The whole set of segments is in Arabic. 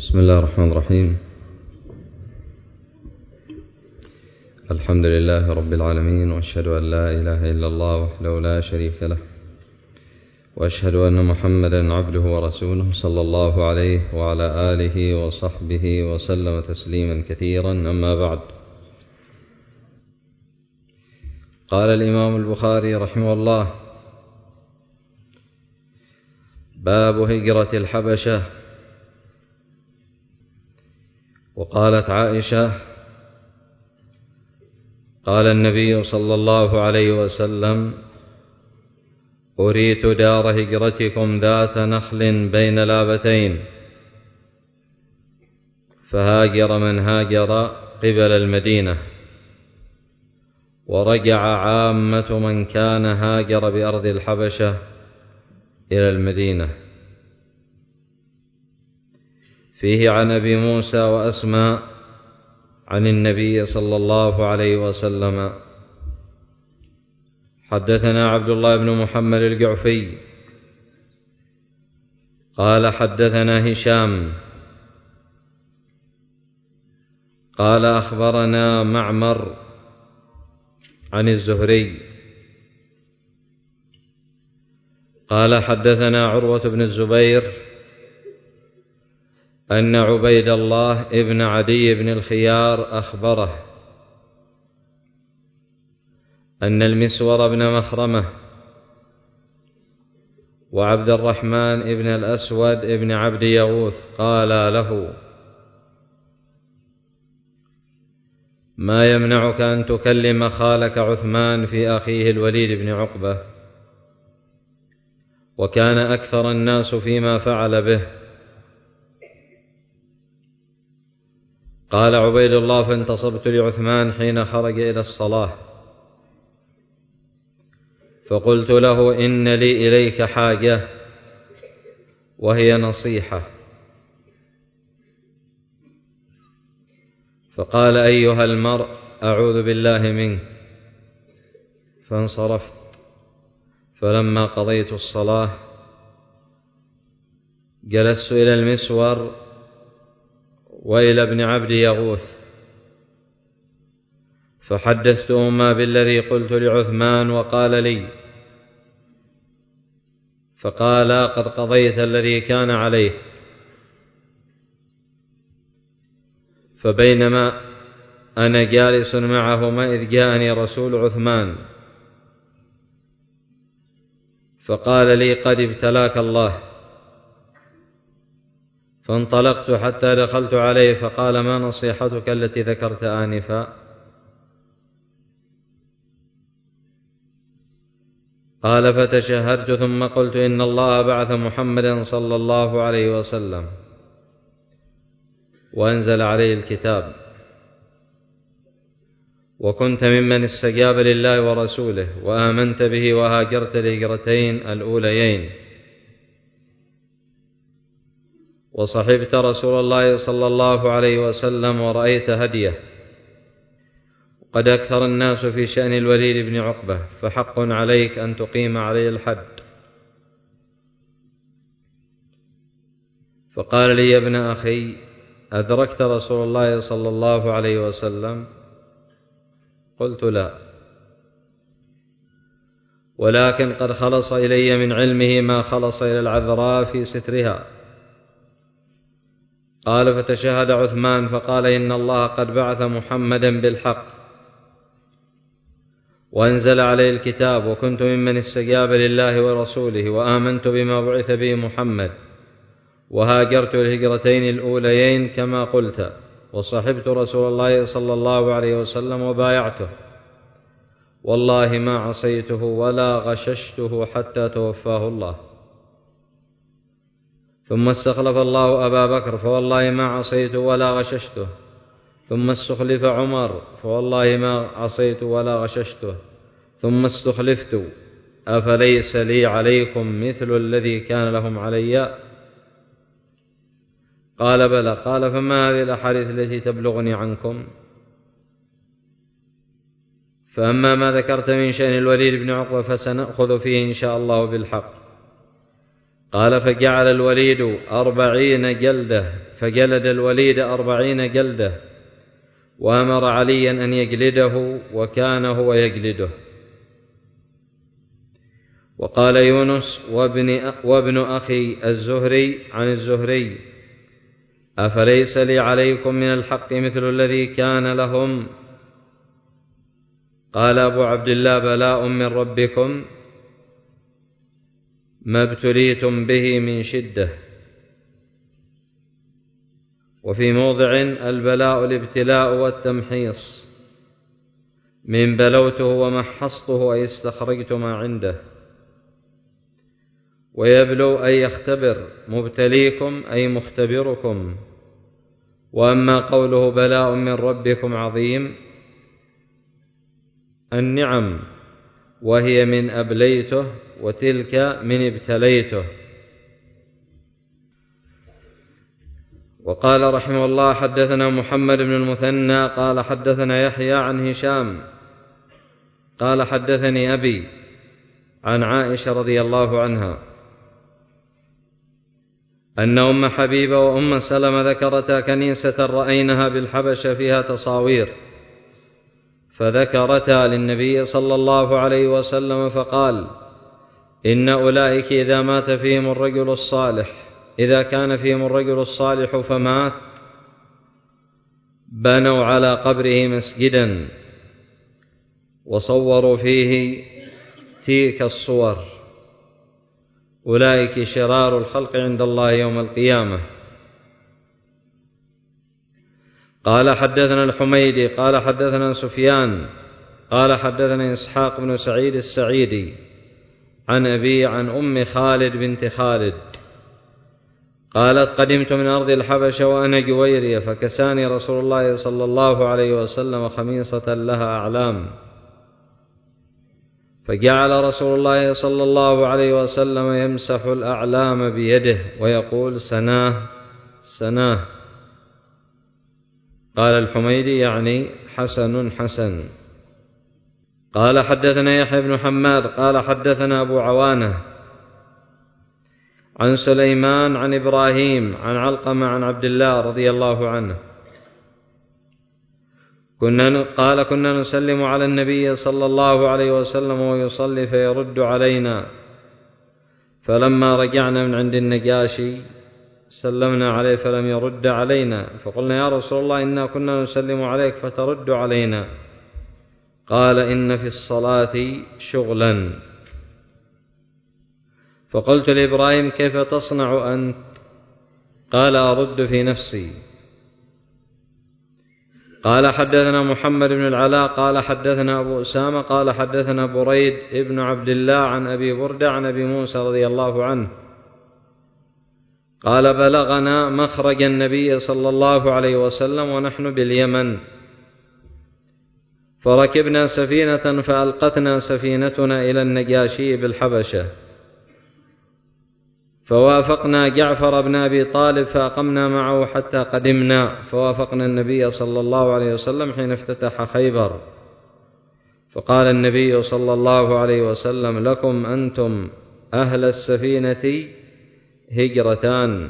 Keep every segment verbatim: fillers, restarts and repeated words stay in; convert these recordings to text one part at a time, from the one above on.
بسم الله الرحمن الرحيم. الحمد لله رب العالمين، وأشهد أن لا إله إلا الله وحده لا شريك له، وأشهد أن محمدا عبده ورسوله صلى الله عليه وعلى آله وصحبه وسلم تسليما كثيرا. أما بعد، قال الإمام البخاري رحمه الله: باب هجرة الحبشة. وقالت عائشة: قال النبي صلى الله عليه وسلم: أريت دار هجرتكم ذات نخل بين لابتين، فهاجر من هاجر قبل المدينة، ورجع عامة من كان هاجر بأرض الحبشة إلى المدينة. فيه عن أبي موسى وأسماء عن النبي صلى الله عليه وسلم: حدثنا عبد الله بن محمد الجعفي قال حدثنا هشام قال أخبرنا معمر عن الزهري قال حدثنا عروة بن الزبير أن عبيد الله ابن عدي بن الخيار أخبره أن المسور بن مخرمة وعبد الرحمن ابن الأسود ابن عبد يغوث قال له: ما يمنعك أن تكلم خالك عثمان في أخيه الوليد بن عقبة؟ وكان أكثر الناس فيما فعل به. قال عبيد الله: فانتصبت لعثمان حين خرج إلى الصلاة، فقلت له: إن لي إليك حاجة، وهي نصيحة. فقال: أيها المرء، أعوذ بالله منك. فانصرفت، فلما قضيت الصلاة جلست إلى المسور وإلى ابن عبد يغوث، فحدثتهما بالذي قلت لعثمان، وقال لي، فقالا: قد قضيت الذي كان عليه. فبينما أنا جالس معهما إذ جاءني رسول عثمان فقال لي: قد ابتلاك الله. فانطلقت حتى دخلت عليه، فقال: ما نصيحتك التي ذكرت آنفا؟ قال: فتشهدت ثم قلت: إن الله بعث محمدا صلى الله عليه وسلم وأنزل عليه الكتاب، وكنت ممن استجاب لله ورسوله، وآمنت به وهاجرت الهجرتين الأوليين، وصحبت رسول الله صلى الله عليه وسلم ورأيت هديه. قد أكثر الناس في شأن الوليد بن عقبة، فحق عليك أن تقيم عليه الحد. فقال لي: يا ابن أخي، أدركت رسول الله صلى الله عليه وسلم؟ قلت: لا، ولكن قد خلص إلي من علمه ما خلص إلى العذراء في سترها. قال: فتشهد عثمان فقال: إن الله قد بعث محمدا بالحق وأنزل عليه الكتاب، وكنت ممن استجاب لله ورسوله، وآمنت بما بعث به محمد، وهاجرت الهجرتين الأوليين كما قلت، وصحبت رسول الله صلى الله عليه وسلم وبايعته، والله ما عصيته ولا غششته حتى توفاه الله. ثم استخلف الله أبا بكر، فوالله ما عصيته ولا غششته. ثم استخلف عمر، فوالله ما عصيت ولا غششته. ثم استخلفت، أفليس لي عليكم مثل الذي كان لهم علي؟ قال: بلى. قال: فما هذه الأحاديث التي تبلغني عنكم؟ فأما ما ذكرت من شأن الوليد بن عقبة فسنأخذ فيه إن شاء الله بالحق. قال: فجعل الوليد أربعين جلدة فجلد الوليد أربعين جلدة، وأمر عليا أن يجلده وكان هو يجلده. وقال يونس وابن, وابن أخي الزهري عن الزهري: أفليس لي عليكم من الحق مثل الذي كان لهم؟ قال أبو عبد الله: بلاء من ربكم ما ابتليتم به من شدة. وفي موضع: البلاء الابتلاء والتمحيص، من بلوته ومحصته أي استخرجت ما عنده. ويبلو أي يختبر، مبتليكم أي مختبركم. وأما قوله بلاء من ربكم عظيم، النعم وهي من أبليته، وتلك من ابتليته. وقال رحمه الله: حدثنا محمد بن المثنى قال حدثنا يحيى عن هشام قال حدثني أبي عن عائشة رضي الله عنها أن أم حبيبة وأم سلمة ذكرتا كنيسة رأينها بالحبشة فيها تصاوير، فذكرتا للنبي صلى الله عليه وسلم فقال: إن أولئك إذا مات فيهم الرجل الصالح إذا كان فيهم الرجل الصالح فمات بنوا على قبره مسجدا وصوروا فيه تلك الصور، أولئك شرار الخلق عند الله يوم القيامة. قال حدثنا الحميدي قال حدثنا سفيان قال حدثنا إسحاق بن سعيد السعيدي عن أبي عن أم خالد بنت خالد قالت: قدمت من أرض الحبشة وأنا جويرية، فكساني رسول الله صلى الله عليه وسلم خميصة لها أعلام، فجعل رسول الله صلى الله عليه وسلم يمسح الأعلام بيده ويقول: سناه سناه. قال الحميدي: يعني حسن حسن. قال حدثنا يحيى بن حماد قال حدثنا أبو عوانة عن سليمان عن إبراهيم عن علقمة عن عبد الله رضي الله عنه كنا قال: كنا نسلم على النبي صلى الله عليه وسلم ويصلي فيرد علينا، فلما رجعنا من عند النجاشي سلمنا عليه فلم يرد علينا، فقلنا: يا رسول الله إنا كنا نسلم عليك فترد علينا. قال: إن في الصلاة شغلا. فقلت لإبراهيم: كيف تصنع أنت؟ قال: أرد في نفسي. قال حدثنا محمد بن العلاء قال حدثنا أبو أسامة قال حدثنا بريد ابن عبد الله عن أبي بردة عن أبي موسى رضي الله عنه قال: بلغنا مخرج النبي صلى الله عليه وسلم ونحن باليمن، فركبنا سفينة فألقتنا سفينتنا إلى النجاشي بالحبشة، فوافقنا جعفر بن أبي طالب فأقمنا معه حتى قدمنا، فوافقنا النبي صلى الله عليه وسلم حين افتتح خيبر، فقال النبي صلى الله عليه وسلم: لكم أنتم أهل السفينة هجرتان.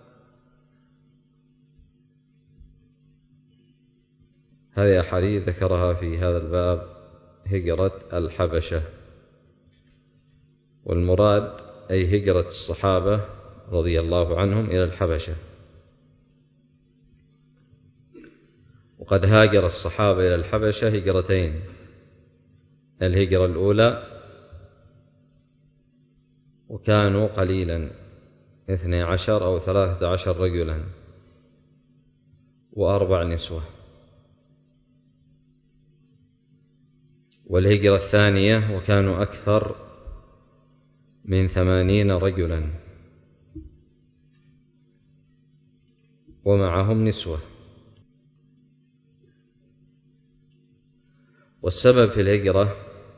هذه أحاديث ذكرها في هذا الباب هجرة الحبشة، والمراد أي هجرة الصحابة رضي الله عنهم إلى الحبشة. وقد هاجر الصحابة إلى الحبشة هجرتين: الهجرة الأولى وكانوا قليلا اثني عشر أو ثلاثة عشر رجلا وأربع نسوة، والهجرة الثانية وكانوا أكثر من ثمانين رجلا ومعهم نسوة. والسبب في الهجرة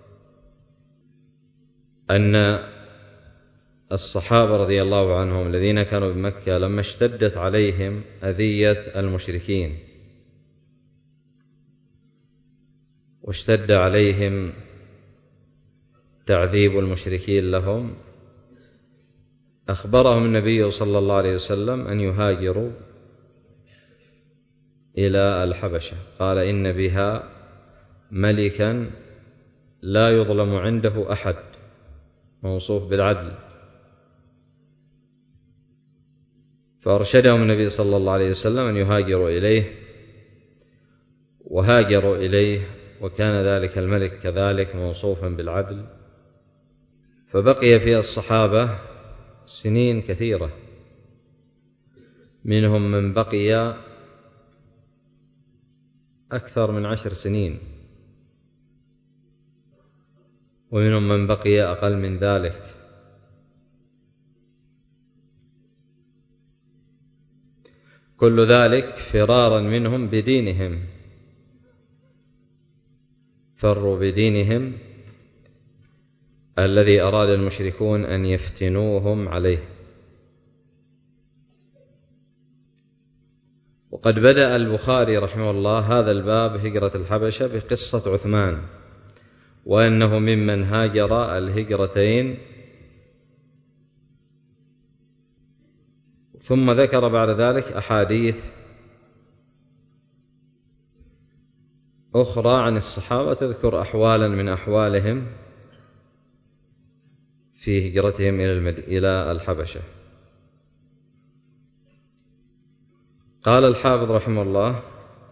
أن الصحابة رضي الله عنهم الذين كانوا بمكة لما اشتدت عليهم أذية المشركين واشتد عليهم تعذيب المشركين لهم، أخبرهم النبي صلى الله عليه وسلم أن يهاجروا إلى الحبشة. قال إن بها ملكا لا يظلم عنده أحد، موصوف بالعدل. فأرشدهم النبي صلى الله عليه وسلم أن يهاجروا إليه، وهاجروا إليه، وكان ذلك الملك كذلك موصوفا بالعدل. فبقي في الصحابة سنين كثيرة، منهم من بقي أكثر من عشر سنين، ومنهم من بقي أقل من ذلك. كل ذلك فرارا منهم بدينهم، فروا بدينهم الذي أراد المشركون أن يفتنوهم عليه. وقد بدأ البخاري رحمه الله هذا الباب هجرة الحبشة بقصة عثمان، وأنه ممن هاجر الهجرتين، ثم ذكر بعد ذلك أحاديث أخرى عن الصحابة تذكر أحوالا من أحوالهم في هجرتهم إلى الحبشة. قال الحافظ رحمه الله: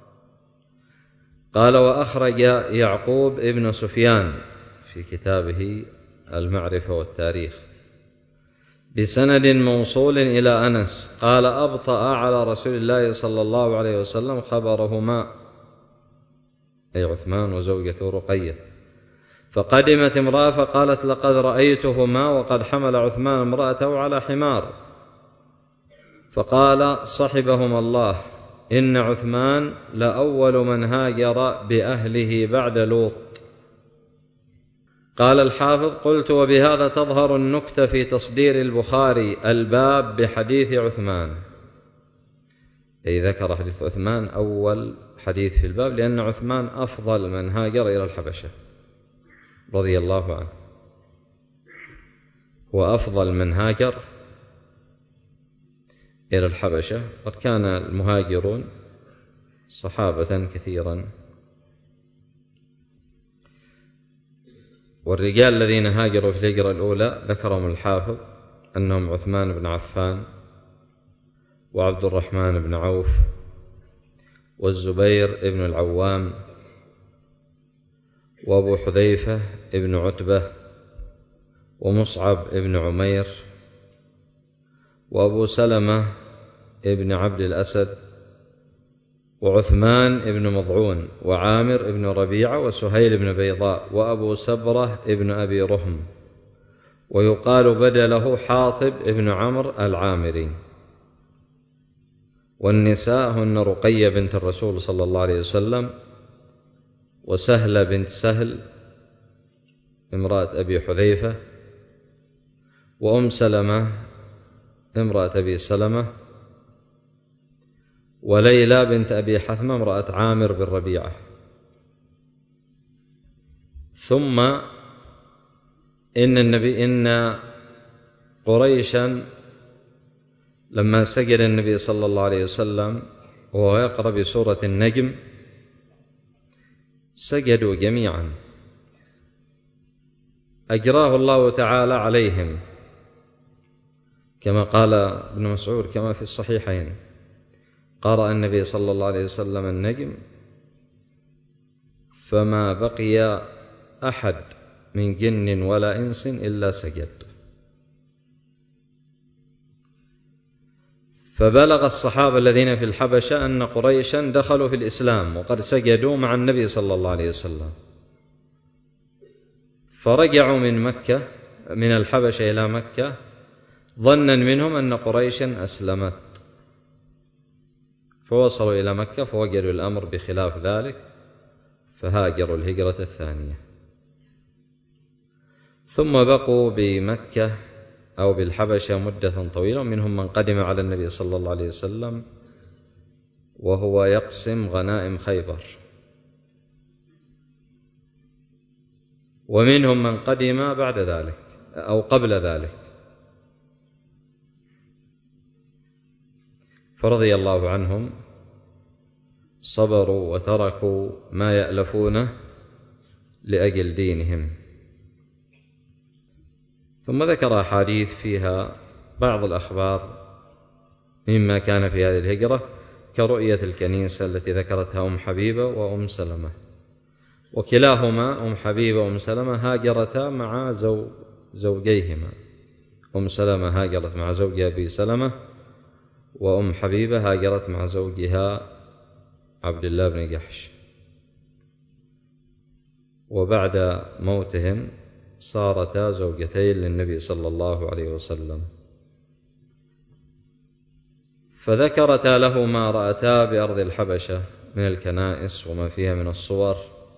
قال: وأخرج يعقوب ابن سفيان في كتابه المعرفة والتاريخ بسند موصول إلى أنس قال: أبطأ على رسول الله صلى الله عليه وسلم خبرهما، أي عثمان وزوجته رقية، فقدمت امرأة فقالت: لقد رأيتهما وقد حمل عثمان امرأته على حمار. فقال: صحبهما الله، إن عثمان لأول من هاجر بأهله بعد لوط. قال الحافظ: قلت: وبهذا تظهر النكتة في تصدير البخاري الباب بحديث عثمان، أي ذكر حديث عثمان أول حديث في الباب، لأن عثمان أفضل من هاجر إلى الحبشة رضي الله عنه، هو أفضل من هاجر إلى الحبشة. قد كان المهاجرون صحابة كثيرا، والرجال الذين هاجروا في الهجرة الأولى ذكرهم الحافظ أنهم عثمان بن عفان، وعبد الرحمن بن عوف، والزبير بن العوام، وأبو حذيفة بن عتبة، ومصعب بن عمير، وأبو سلمة بن عبد الأسد، وعثمان بن مضعون، وعامر بن ربيعة، وسهيل بن بيضاء، وأبو سبرة بن أبي رهم، ويقال بدله حاطب بن عمرو العامري. والنساء هن رقية بنت الرسول صلى الله عليه وسلم، وسهلة بنت سهل امرأة أبي حذيفة، وأم سلمة امرأة أبي سلمة، وليلى بنت أبي حثمة امرأة عامر بن ربيعة. ثم إن النبي إن قريشا لما سجد النبي صلى الله عليه وسلم وهو يقرأ بسورة النجم سجدوا جميعا، أجراه الله تعالى عليهم، كما قال ابن مسعود كما في الصحيحين: قرأ النبي صلى الله عليه وسلم النجم فما بقي أحد من جن ولا إنس إلا سجد. فبلغ الصحابة الذين في الحبشة أن قريشا دخلوا في الإسلام وقد سجدوا مع النبي صلى الله عليه وسلم، فرجعوا من مكة من الحبشة إلى مكة ظنا منهم أن قريشا أسلمت، فوصلوا إلى مكة فوجدوا الأمر بخلاف ذلك، فهاجروا الهجرة الثانية. ثم بقوا بمكة أو بالحبشة مدة طويلة، منهم من قدم على النبي صلى الله عليه وسلم وهو يقسم غنائم خيبر، ومنهم من قدم بعد ذلك أو قبل ذلك. فرضي الله عنهم صبروا وتركوا ما يألفونه لأجل دينهم. ثم ذكر أحاديث فيها بعض الأخبار مما كان في هذه الهجرة كرؤية الكنيسة التي ذكرتها أم حبيبة وأم سلمة، وكلاهما أم حبيبة وأم سلمة هاجرتا مع زو زوجيهما. أم سلمة هاجرت مع زوجها أبي سلمة، وأم حبيبة هاجرت مع زوجها عبد الله بن جحش. وبعد موتهم صارتا زوجتين للنبي صلى الله عليه وسلم، فذكرتا له ما رأتا بأرض الحبشة من الكنائس وما فيها من الصور.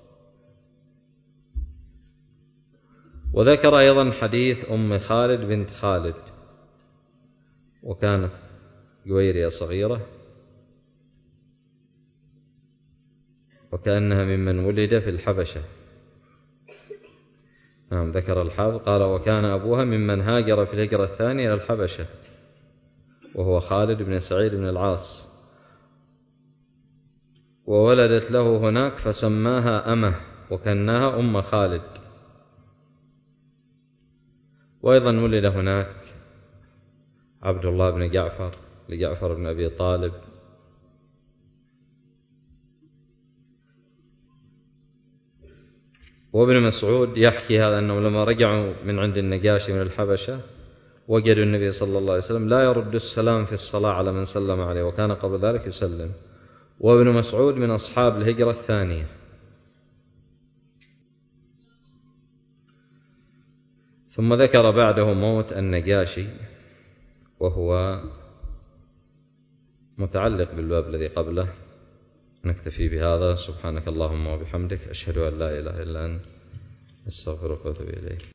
وذكر أيضا حديث أم خالد بنت خالد، وكانت جويرية صغيرة وكأنها ممن ولد في الحبشة. نعم، ذكر الحافظ قال وكان أبوها ممن هاجر في الهجرة الثانية إلى الحبشة، وهو خالد بن سعيد بن العاص، وولدت له هناك فسماها أمه وكناها أم خالد. وأيضا ولد هناك عبد الله بن جعفر لجعفر بن أبي طالب. وابن مسعود يحكي هذا أنهم لما رجعوا من عند النجاشي من الحبشة وجدوا النبي صلى الله عليه وسلم لا يرد السلام في الصلاة على من سلم عليه، وكان قبل ذلك يسلم. وابن مسعود من أصحاب الهجرة الثانية. ثم ذكر بعده موت النجاشي، وهو متعلق بالباب الذي قبله. نكتفي بهذا. سبحانك اللهم وبحمدك، أشهد أن لا إله إلا أنت، أستغفرك وأتوب إليك.